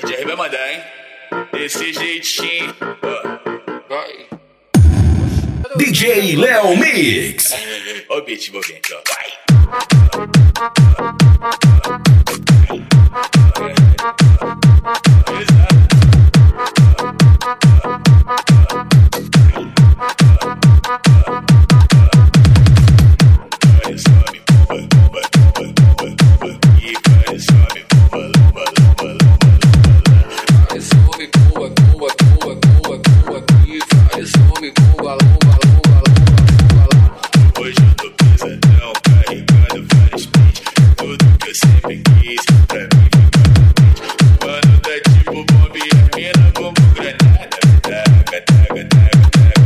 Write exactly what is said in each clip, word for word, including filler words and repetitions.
Jerry vai mandar, hein? Desse jeitinho. Vai. D J Léo Mix. Ó o beat envolvente, ó. Vai. Hoje eu tô pesadão, carregando vários beats. Tudo que eu sempre quis, pra mim fica contente. Mano, tá tipo bomba e a mina bomba granada. Taca, taca, taca, taca,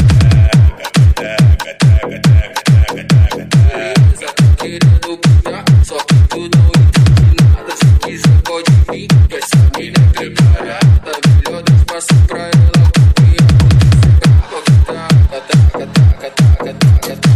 taca, taca, taca, taca, taca, taca. Querendo putar, só que tu não entende nada. Se quiser pode vir, que essa mina é preparada. Melhor dar espaço pra ela, porque a taca, taca, taca, taca, taca, taca.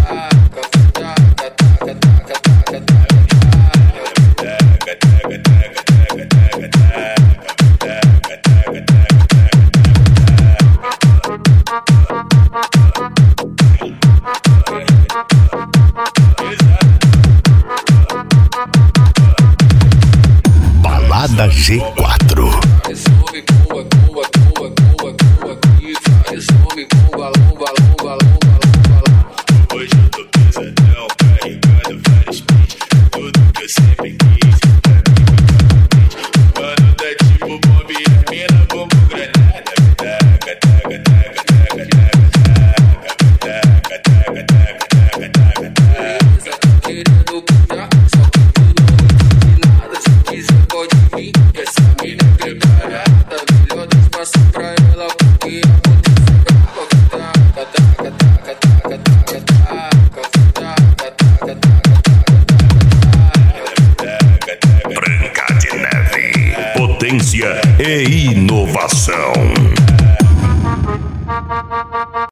Balada G quatro. Resolve bomba, bomba, bomba, bomba, bomba, e resolve bomba, lomba, lomba, lomba, lomba. Hoje eu tô pesadão, carregando vários beats. Tudo que eu sempre quis, pra mim fica contente. Mano, tá tipo bomba e a mina bomba granada. Taca, taca, taca, taca, taca, taca, taca, taca, taca, taca, taca. Querendo putar, só que tu não entende nada. Se quiser pode vir, que essa mina é preparada. Melhor dar espaço pra ela, porque a conta é brava. Taca, taca, taca, taca, taca, taca. Branca de Neve. Potência e inovação.